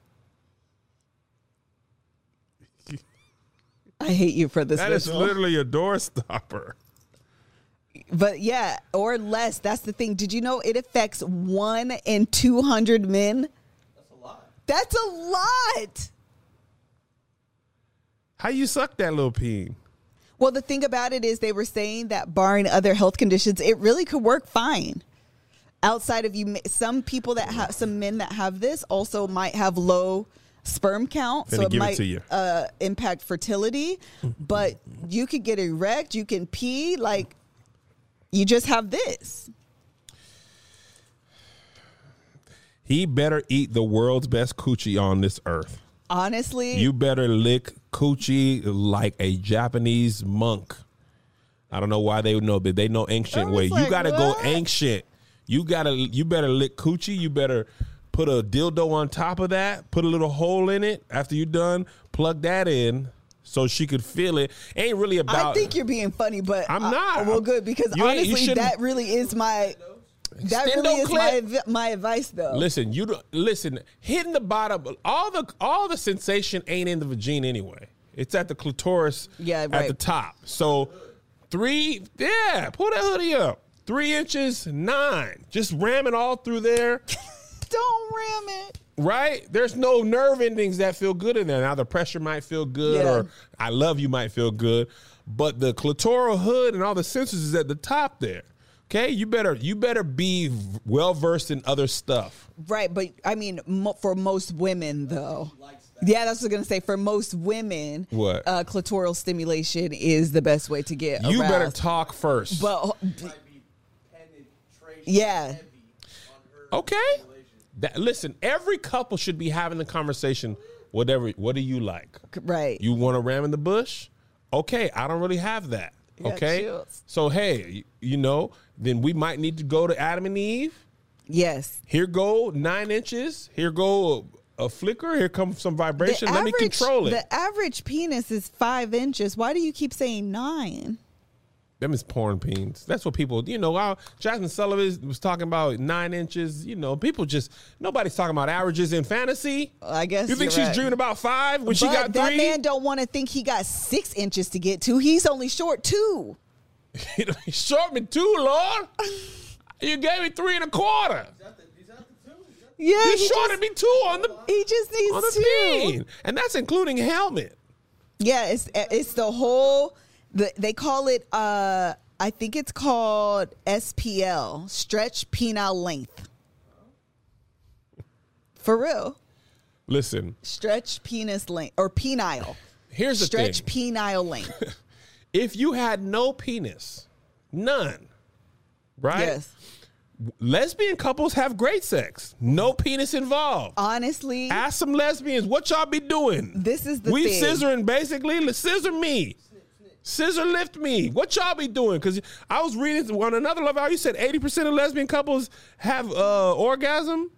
I hate you for this. That is visual. literally a door stopper. But yeah, or less. That's the thing. Did you know it affects one in two hundred men? That's a lot. That's a lot. How you suck that little peen? Well, the thing about it is they were saying that barring other health conditions, it really could work fine. Outside of you, some people that have, some men that have this also might have low sperm count, Finna so it give it might to you. uh, impact fertility. But you could get erect, you can pee, like you just have this. He better eat the world's best coochie on this earth. Honestly, You better lick coochie like a Japanese monk. I don't know why they would know, but they know ancient I was way. You like, gotta go what? ancient. You gotta you better lick coochie. You better put a dildo on top of that. Put a little hole in it. After you done, plug that in so she could feel it. Ain't really about. I think you're being funny, but I'm I- not. well, good because You ain't- you honestly, shouldn't- that really is my that Extendo really is my clip. advi- my advice though. Listen, you don't- listen. Hitting the bottom, all the all the sensation ain't in the vagina anyway. It's at the clitoris, Yeah, at right. the top. So three, yeah, pull that hoodie up. Three inches, nine. Just ram it all through there, Don't ram it. right? There's no nerve endings that feel good in there. Now the pressure might feel good, Yeah. or I love you might feel good, but the clitoral hood and all the sensors is at the top there. Okay, you better you better be well versed in other stuff. Right, but I mean, mo- for most women, though, yeah, that's what I was gonna say. For most women, What? uh, clitoral stimulation is the best way to get You better aroused. talk first. But yeah, Okay. That, listen, every couple should be having the conversation. Whatever. What do you like? right. You want to ram in the bush? Okay, I don't really have that. got Okay. chills. So hey, you, you know, then we might need to go to Adam and Eve. yes. Here go nine inches. Here go a, a flicker. Here comes some vibration. Let me control it. The average penis is five inches. Why do you keep saying nine? Them is porn peens. That's what people, you know, our, Jasmine Sullivan was talking about nine inches. You know, people just, nobody's talking about averages in fantasy. I guess You think you're she's right. dreaming about five when she But got that three? man don't want to think he got six inches to get to. He's only short two. He short me two, Lord. You gave me three and a quarter. Yeah, You he shorted just, me two on the he just needs on the two. peen, and that's including helmet. Yeah, it's it's the whole. The, they call it. Uh, I think it's called S P L, stretch penile length. For real, Listen, stretch penis length or penile. here's the Stretch thing: penile length. if you had no penis, none, right? Yes. Lesbian couples have great sex, no penis involved. Honestly, Ask some lesbians what y'all be doing. this is the we thing. scissoring basically. Scissor me. Scissor lift me. What y'all be doing? Because I was reading on another level. You said eighty percent of lesbian couples have uh, orgasm.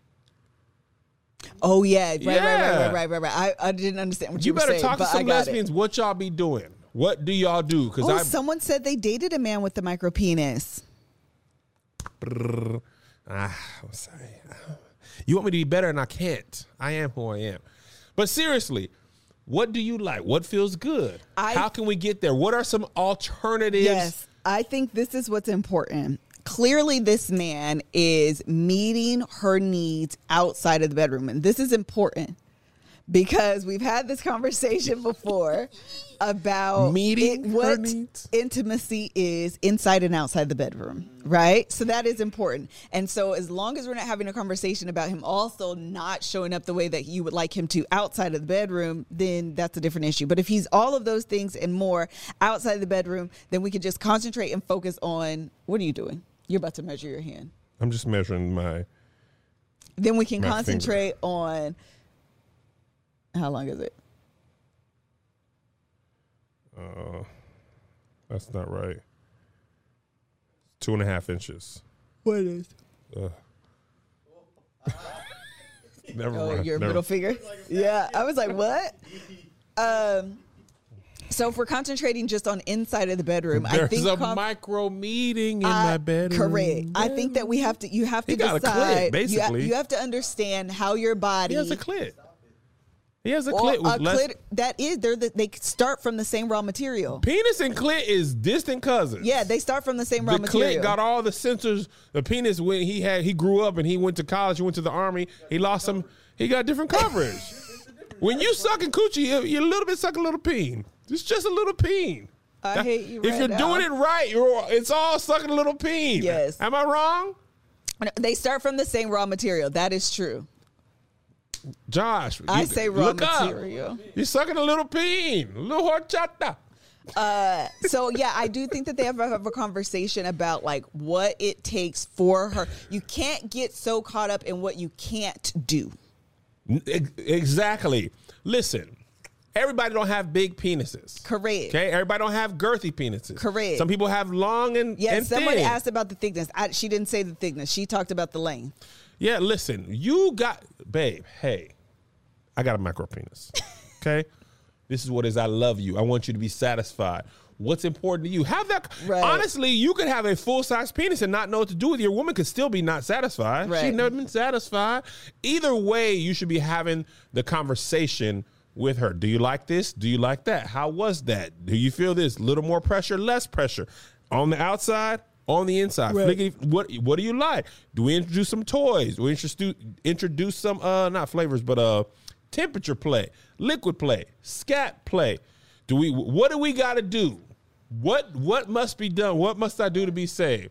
Oh yeah, right, Yeah. right, right, right, right, right. I, I didn't understand what you, You were better saying, talk to but I some got it. lesbians. What y'all be doing? What do y'all do? Because Oh, I someone said they dated a man with the micro penis. Ah, I'm sorry. You want me to be better, and I can't. I am who I am. But seriously, what do you like? What feels good? I- How can we get there? What are some alternatives? Yes, I think this is what's important. Clearly, this man is meeting her needs outside of the bedroom. And this is important because we've had this conversation before about Meeting it- her what needs? intimacy is inside and outside the bedroom, right? So that is important. And so as long as we're not having a conversation about him also not showing up the way that you would like him to outside of the bedroom, then that's a different issue. But if he's all of those things and more outside the bedroom, then we can just concentrate and focus on, what are you doing? You're about to measure your hand. I'm just measuring my. Then we can My concentrate on, how long is it? Uh, that's not right. Two and a half inches. What is? Ugh. Never Oh, mind. your Never- middle finger? Yeah. I was like, what? Um, so if we're concentrating just on inside of the bedroom, I There's think a com- micro meeting in I- my bedroom. correct. I think that we have to. You have to He got a clit, decide. you, basically. you have to understand how your body. He has a clit. He has a Well, clit with a less. clit that is they're the, they start from the same raw material. Penis and clit is distant cousins. Yeah, they start from the same The raw material. clit got all the sensors. The penis, when he had, he grew up and he went to college. He went to the army. He lost some. He got different coverage. When you sucking coochie, you- you're a little bit suck a little peen. It's just a little peen. I That- hate you If right you're now. doing it right, you're it's all sucking a little peen. Yes. Am I wrong? They start from the same raw material. That is true. Josh, I you- say raw look up. material. You're sucking a little peen, a little horchata. Uh, so yeah, I do think that they have, have a conversation about like what it takes for her. You can't get so caught up in what you can't do. Ex- Exactly. Listen, everybody don't have big penises. Correct. Okay, everybody don't have girthy penises. Correct. Some people have long and Yes, and somebody thin. asked about the thickness. I, she didn't say the thickness. She talked about the length. Yeah, listen, you got, babe, hey, I got a micro penis. Okay? This is what it is. I love you. I want you to be satisfied. What's important to you? Have that. Right. Honestly, you could have a full size penis and not know what to do with it. Your woman could still be not satisfied. Right. She's never been satisfied. Either way, you should be having the conversation with her. Do you like this? Do you like that? How was that? Do you feel this? Little more pressure, less pressure. On the outside, on the inside. Right. Flickety, what what do you like? Do we introduce some toys? Do we introduce introduce some uh not flavors, but uh temperature play, liquid play, scat play. Do we what do we gotta do? What what must be done? What must I do to be saved?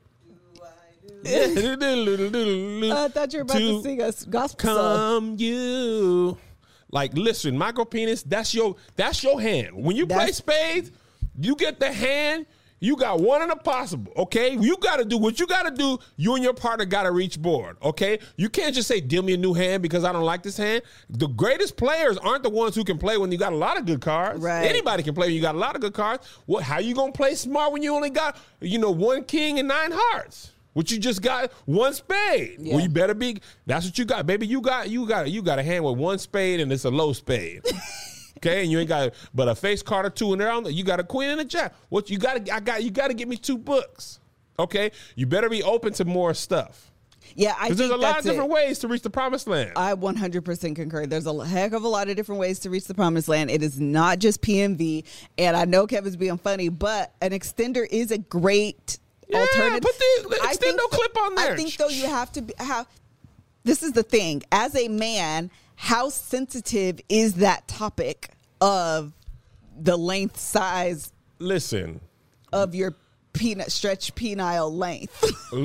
I thought you were about to, sing a gospel song. Come you. Like, listen, micro penis, that's your that's your hand. When you play That's- spades, you get the hand, you got one in a possible, okay? You got to do what you got to do. You and your partner got to reach board, okay? You can't just say, deal me a new hand because I don't like this hand. The greatest players aren't the ones who can play when you got a lot of good cards. Right. Anybody can play when you got a lot of good cards. What? How you going to play smart when you only got, you know, one king and nine hearts? What you just got one spade. Yeah. Well, you better be. That's what you got, baby. You got you got you got a hand with one spade and it's a low spade. Okay, and you ain't got but a face card or two in there. You got a queen and a jack. What you got? I got you. Got to get me two books. Okay, you better be open to more stuff. Yeah, I Because think there's a lot that's of different it. ways to reach the promised land. I one hundred percent concur. There's a heck of a lot of different ways to reach the promised land. It is not just P M V. And I know Kevin's being funny, but an extender is a great Yeah, alternative. put the I think extendo clip on there. I think though you have to be, have. This is the thing. As a man, how sensitive is that topic of the length size Listen, of your peanut stretch penile length?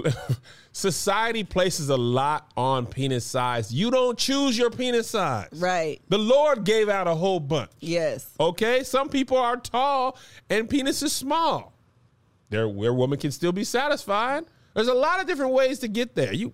society places a lot on penis size. You don't choose your penis size. Right. The Lord gave out a whole bunch. Yes. Okay, some people are tall and penis is small. There, where women can still be satisfied. There's a lot of different ways to get there. You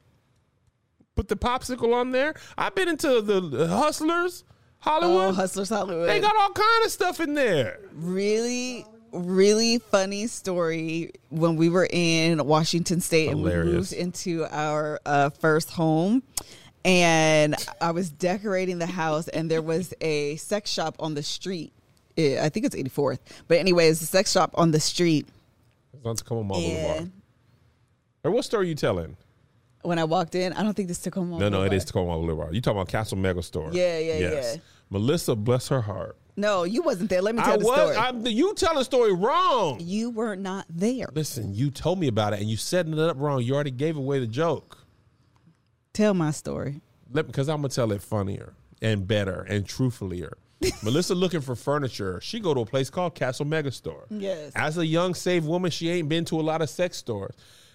put the popsicle on there. I've been into the, the Hustlers, Hollywood. Oh, Hustlers Hollywood. They got all kind of stuff in there. really really funny story. When we were in Washington State Hilarious. and we moved into our uh, first home, and I was decorating the house, and there was a sex shop on the street. Eh, I think it's eighty-fourth, but anyway, it's a sex shop on the street. It's on Tacoma Mall Boulevard. And Or what story are you telling? when I walked in, I don't think this took home. No, no, it is Tacoma Mall Boulevard. You talking about Castle Mega Store? Yeah, yeah, yeah. Melissa, bless her heart. No, you wasn't there. Let me tell I the was. story. I'm, you telling the story wrong. you were not there. Listen, you told me about it, and you setting it up wrong. You already gave away the joke. Tell my story. Because I'm gonna tell it funnier and better and truthfulier. Melissa looking for furniture. She go to a place called Castle Mega Store. Yes. As a young saved woman, she ain't been to a lot of sex stores.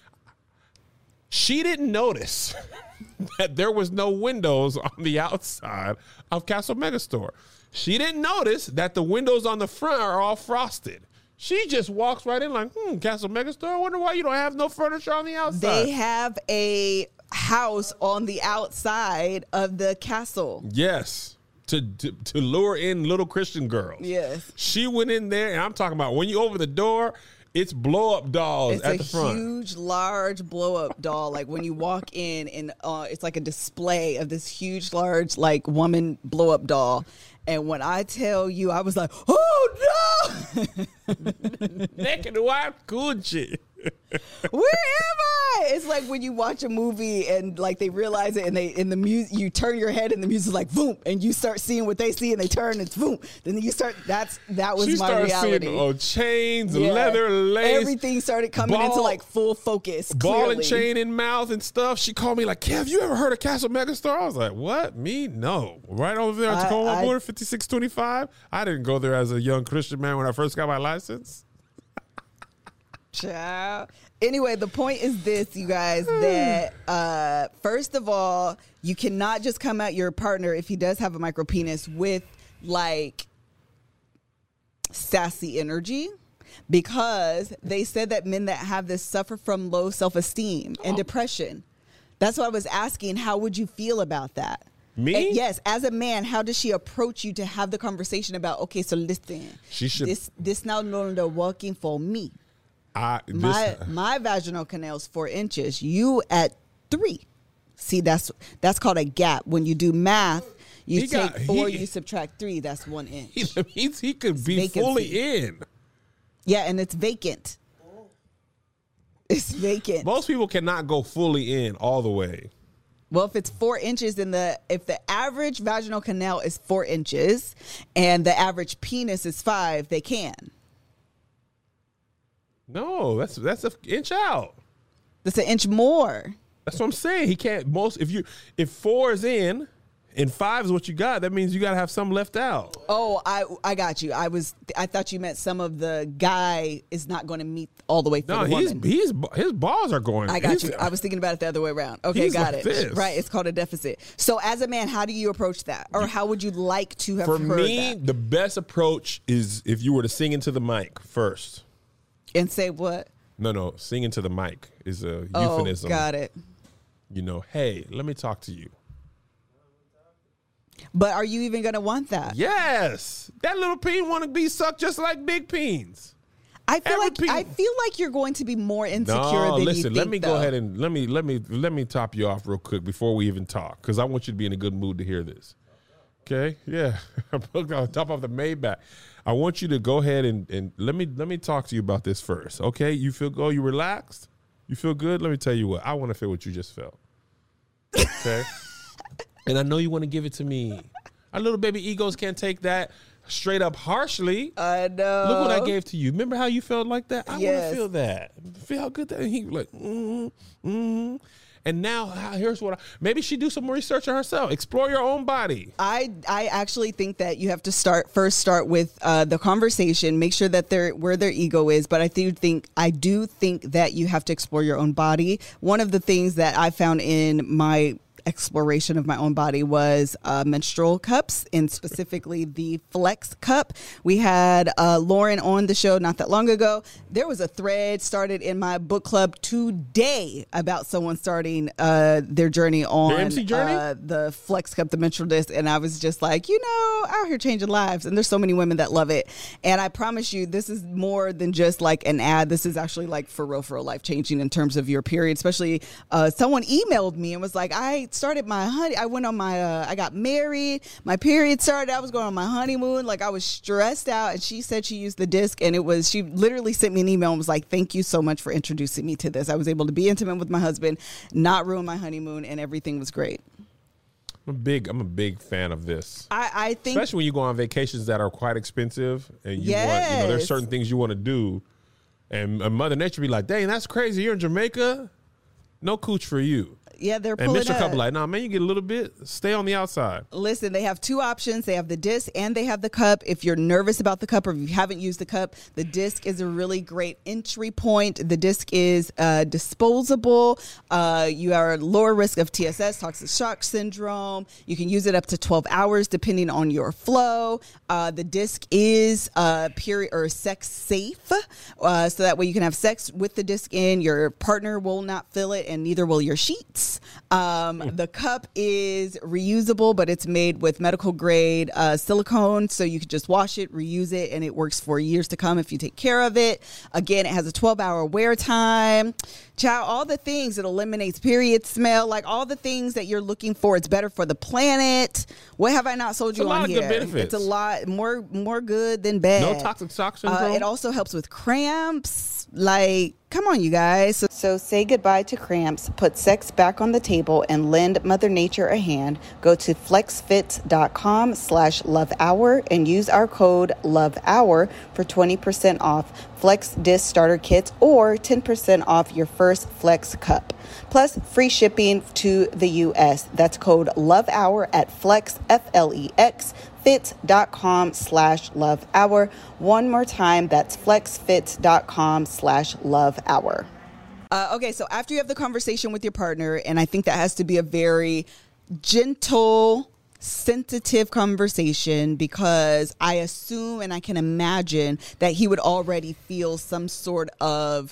She didn't notice that there was no windows on the outside of Castle Mega Store. She didn't notice that the windows on the front are all frosted. She just walks right in like, hmm, Castle Mega Store. I wonder why you don't have no furniture on the outside. They have a house on the outside of the castle. Yes. To, to to lure in little Christian girls. Yes. She went in there, and I'm talking about when you open the door, it's blow up dolls It's at a the front. huge, large blow up doll. Like when you walk in, and uh, it's like a display of this huge, large, like woman blow up doll. And when I tell you, I was like, oh no! Naked white coochie. am I? It's like when you watch a movie and like they realize it and they in the music you turn your head and the music's like boom and you start seeing what they see and they turn and it's boom. Then you start that's that was she my started reality. Seeing, oh, chains, Yeah. leather, lace. Everything started coming ball, into like full focus. Ball clearly. and chain in mouth and stuff. She called me like, Kev, you ever heard of Castle Megastar? I was like, what? Me? No. Right over there at Tacoma I, I, border, fifty-six twenty-five. I didn't go there as a young Christian man when I first got my license. Child. Anyway, the point is this, you guys, that uh, first of all, you cannot just come at your partner if he does have a micro penis with like sassy energy, because they said that men that have this suffer from low self-esteem and Oh. depression. That's why I was asking, how would you feel about that? Me? And yes, as a man, how does she approach you to have the conversation about, okay, so listen, She should- this this now no longer working for me. I, this, My my vaginal canal's four inches. You at three. See, that's that's called a gap. When you do math, you He take got- four, he- you subtract three. That's one inch. he, he's, he could be vacancy. fully in. Yeah, and it's vacant. It's vacant. Most people cannot go fully in all the way. Well, if it's four inches, then the if the average vaginal canal is four inches and the average penis is five, they can. No, that's that's an inch out. That's an inch more. That's what I'm saying. He can't most if you if four is in and five is what you got, that means you gotta have some left out. Oh, I I got you. I was I thought you meant some of the guy is not going to meet all the way for No, the he's woman. he's his balls are going. I got he's- you. I was thinking about it the other way around. Okay, He's got like it. this. Right, it's called a deficit. So, as a man, how do you approach that, or how would you like to have For heard me, that? the best approach is if you were to sing into the mic first. And say what? No, no, sing into the mic is a Oh, euphemism. got it. You know, hey, let me talk to you. But are you even going to want that? Yes, that little peen want to be sucked just like big peens. I feel Every like pe- I feel like you're going to be more insecure No, than listen. you think. Let me though. go ahead and let me let me let me top you off real quick before we even talk, because I want you to be in a good mood to hear this. Okay, yeah, I'm booked on top of the Maybach. I want you to go ahead and, and let me let me talk to you about this first. Okay, you feel good? You relaxed? You feel good? Let me tell you what. I want to feel what you just felt. Okay, and I know you want to give it to me. Our little baby egos can't take that straight up harshly. I know. Look what I gave to you. Remember how you felt like that? I want Yes. to feel that. Feel how good that. And he like, mm, mm. And now how- here's what. I, maybe she do some more research on herself. Explore your own body. I I actually think that you have to start first start with uh, the conversation. Make sure that they're where their ego is. But I do think I do think that you have to explore your own body. One of the things that I found in my exploration of my own body was uh, menstrual cups, and specifically the Flex cup. We had uh, Lauren on the show not that long ago. There was a thread started in my book club today about someone starting uh, their journey on Their M C journey? Uh, the Flex cup, the menstrual disc, and I was just like, you know, out here changing lives, and there's so many women that love it. And I promise you, this is more than just like an ad. This is actually like for real, for real, life changing in terms of your period. Especially, uh, someone emailed me and was like, I started my honey. I went on my, uh, I got married. My period started. I was going on my honeymoon. Like I was stressed out, and she said she used the disc, and it was. She literally sent me an email and was like, "Thank you so much for introducing me to this. I was able to be intimate with my husband, not ruin my honeymoon, and everything was great." I'm a big. I'm a big fan of this. I, I think, Especially when you go on vacations that are quite expensive, and you want, you know, there's Yes. certain things you want to do, and uh, Mother Nature be like, "Dang, that's crazy! You're in Jamaica, no cooch for you." yeah, they're And pulling Mister up. Cup like, "Nah, man, you get a little bit. Stay on the outside." Listen, they have two options. They have the disc and they have the cup. If you're nervous about the cup or if you haven't used the cup, the disc is a really great entry point. The disc is uh, disposable. Uh, you are at lower risk of T S S, toxic shock syndrome. You can use it up to twelve hours depending on your flow. Uh, the disc is uh, period or sex safe, uh, so that way you can have sex with the disc in. Your partner will not feel it, and neither will your sheets. Um, the cup is reusable, but it's made with medical grade uh, silicone, so you can just wash it, reuse it, and it works for years to come if you take care of it. Again, it has a twelve hour wear time. Child, all the things. It eliminates period smell, like all the things that you're looking for. It's better for the planet. What have I not sold you It's a lot on of good here? benefits. It's a lot more more good than bad. No toxic shock syndrome. Uh, it also helps with cramps. Like, come on, you guys. So, so say goodbye to cramps, put sex back on the table, and lend Mother Nature a hand. Go to flexfits.com slash love hour and use our code love hour for twenty percent off Flex Disc Starter Kits or ten percent off your first Flex Cup. Plus free shipping to the U S. That's code love hour at flex, F L E X, fits.com slash love hour. One more time, that's flexfits.com slash love hour. Uh, okay, so after you have the conversation with your partner, and I think that has to be a very gentle, sensitive conversation, because I assume and I can imagine that he would already feel some sort of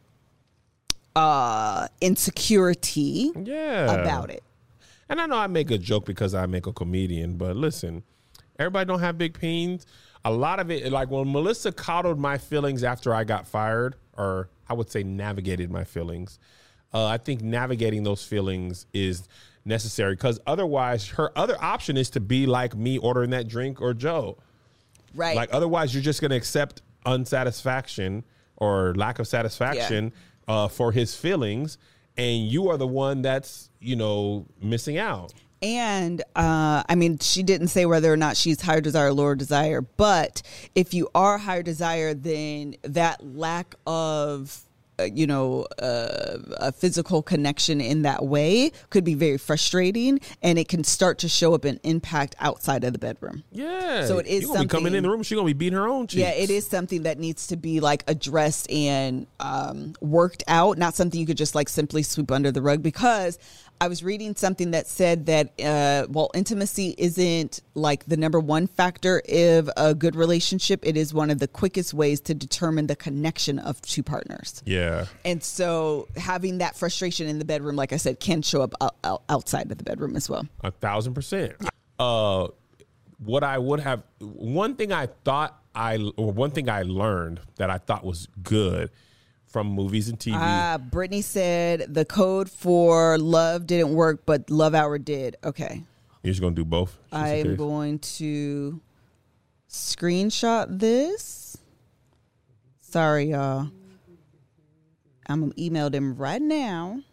uh, insecurity yeah. about it. And I know I make a joke because I make a comedian, but listen, everybody don't have big pains. A lot of it, like when Melissa coddled my feelings after I got fired, or I would say navigated my feelings, uh, I think navigating those feelings is necessary, because otherwise her other option is to be like me ordering that drink or Joe. Right. Like otherwise you're just going to accept unsatisfaction or lack of satisfaction yeah. uh, for his feelings. And you are the one that's, you know, missing out. And, uh, I mean, she didn't say whether or not she's higher desire, lower desire. But if you are higher desire, then that lack of, uh, you know, uh, a physical connection in that way could be very frustrating. And it can start to show up an impact outside of the bedroom. Yeah. So it is something. Be coming in the room, she's going to be beating her own cheeks. Yeah, it is something that needs to be like addressed and um, worked out. Not something you could just like simply sweep under the rug, because I was reading something that said that uh, while intimacy isn't like the number one factor of a good relationship, it is one of the quickest ways to determine the connection of two partners. Yeah. And so having that frustration in the bedroom, like I said, can show up out, out, outside of the bedroom as well. A thousand percent. Uh, what I would have, one thing I thought I, or one thing I learned that I thought was good from movies and T V. Ah, Brittany said the code for love didn't work, but Love Hour did. Okay. You're just going to do both? I'm going to screenshot this. Sorry, y'all. I'm going to email them right now,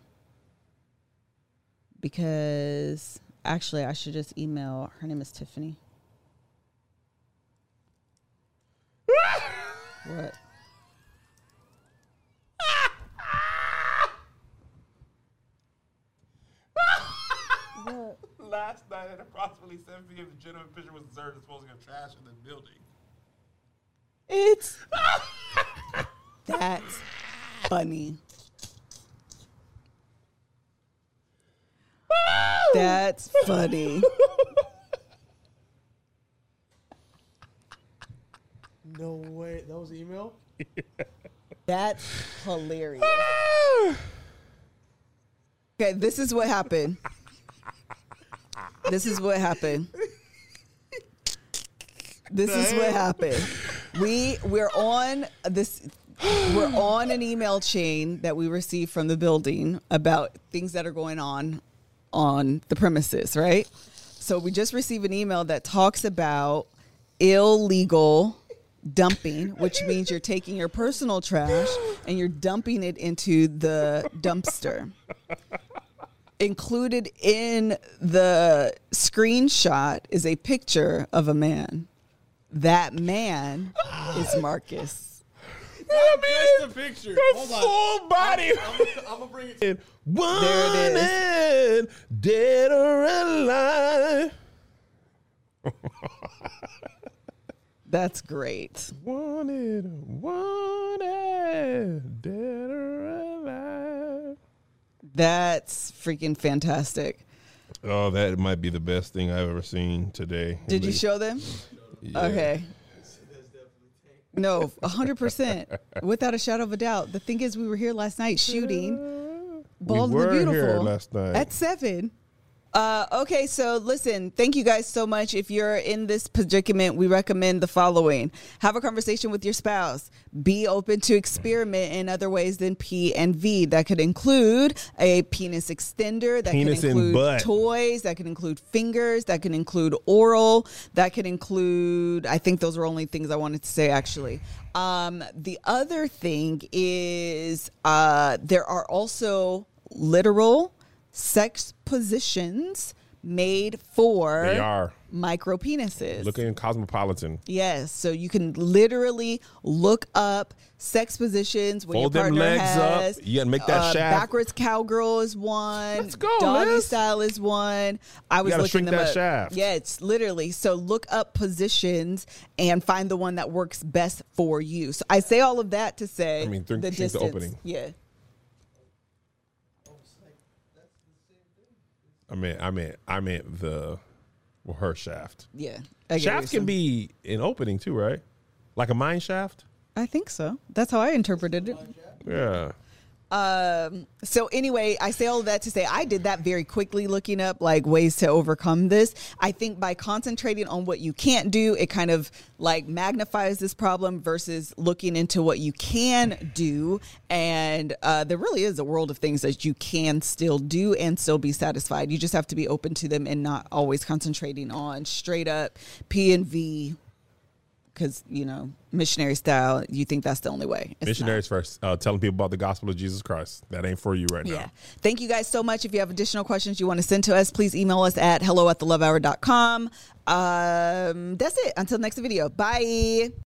because actually I should just email. Her name is Tiffany. What? Last night at approximately seven p.m., the gentleman pitcher was observed disposing of trash in the building. It's that's funny. That's funny. No way. That was email? That's hilarious. Okay, this is what happened. This is what happened. This is what happened. We we're on this we're on an email chain that we received from the building about things that are going on on the premises, right? So we just received an email that talks about illegal dumping, which means you're taking your personal trash and you're dumping it into the dumpster. Included in the screenshot is a picture of a man. That man is Marcus. Not just the picture. Hold on. Full body. I'm, I'm, I'm gonna bring it in. There it is. Dead or alive. That's great. Wanted, wanted, dead or alive. That's freaking fantastic. Oh, that might be the best thing I've ever seen today. Did you show them? Yeah. Okay. No, one hundred percent. Without a shadow of a doubt. The thing is, we were here last night shooting Bald we were and the Beautiful here last night. at seven. Uh, okay, so listen, thank you guys so much. If you're in this predicament, we recommend the following. Have a conversation with your spouse. Be open to experiment in other ways than P and V. That could include a penis extender. That Penis could and include butt. toys. That could include fingers. That could include oral. That could include, I think those are only things I wanted to say, actually. Um, the other thing is uh, there are also literal sex positions made for They are. micro penises. Looking Cosmopolitan. Yes, so you can literally look up sex positions when Fold your them partner legs has. up. You gotta make that uh, shaft. Backwards cowgirl is one. Let's go, Doggy Liz. style is one. I was gotta looking shrink them that up. shaft. Yeah, it's literally so look up positions and find the one that works best for you. So I say all of that to say I mean, th- the shrink the distance. opening. Yeah. I mean, I mean, I meant the well, her shaft. Yeah. I get Shaft what can you're saying. be an opening too, right? Like a mine shaft. I think so. That's how I interpreted it. Yeah. Um, so anyway, I say all of that to say I did that very quickly looking up like ways to overcome this. I think by concentrating on what you can't do, it kind of like magnifies this problem versus looking into what you can do. And uh, there really is a world of things that you can still do and still be satisfied. You just have to be open to them and not always concentrating on straight up P and V. Because, you know, missionary style, you think that's the only way. It's Missionaries first, uh, telling people about the gospel of Jesus Christ. That ain't for you right not. now. Yeah. Thank you guys so much. If you have additional questions you want to send to us, please email us at hello at the love hour dot com. Um, that's it. Until next video. Bye.